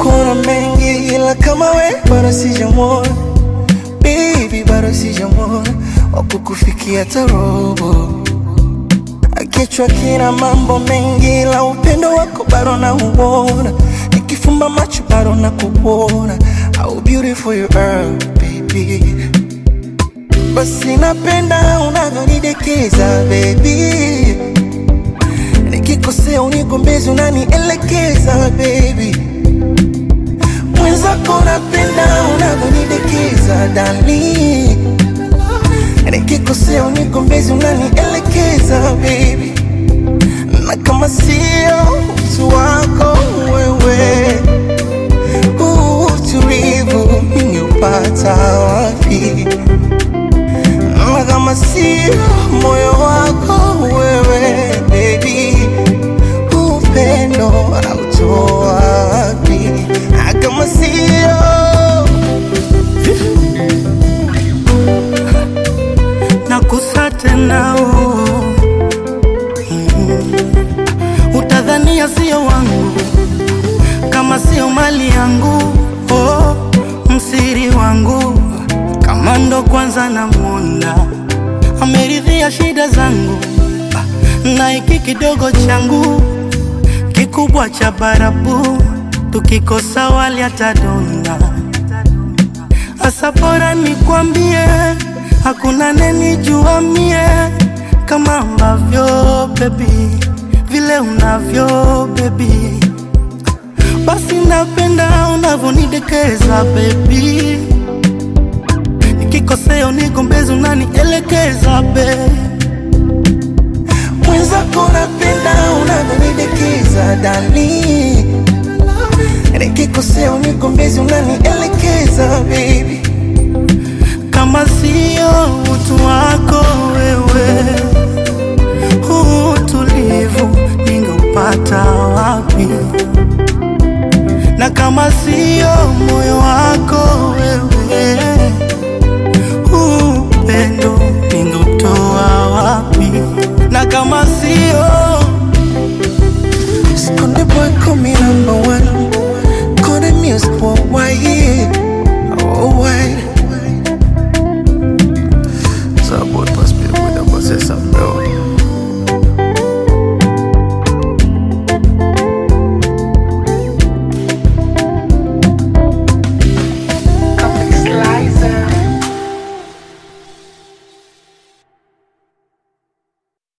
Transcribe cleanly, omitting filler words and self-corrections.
Kuna mengi ila kama we bado sijamwona, baby bado sijamwona wakukufikia tarobo. Kichwa kina mambo mengi ila upendo wako bado nauona, nikifumba macho bado nakuona. How beautiful you are baby. Basi napenda unavyonidekeza baby, nikikosea unigombezi unanielekeza baby. Mwenzako napenda unavyonidekeza darling, nikikosea unigombezi unanielekeza baby. Na kama sio utu wako wewe, utulivu ningeupata wapi? Na kama sio moyo wako wewe baby, upendo nautoa wapi? Na kama sio nakusate nao, utadhania sio wangu kama sio mali yangu. Oh, msiri wangu kama ndo kwanza namuona, ameridhia shida zangu na hiki kidogo changu kikubwa cha barabu. Tukikosa wali atadonda, asa bora nikwambie, hakuna nenijua mie kama ambavyo baby, vile unavyo baby. Basi napenda unavyonidekeza baby, nikikosea unigombezi unanielekeza baby. Mwenzako napenda unavyonidekeza darling, nikikosea unigombezi unanielekeza baby. Kama sio utu wako wewe, utulivu ningeupata wapi? Na kama sio moyo wako wewe, upendo ningeutoa wapi? Na kama sio Skonde boy call me number one, call the music worldwide.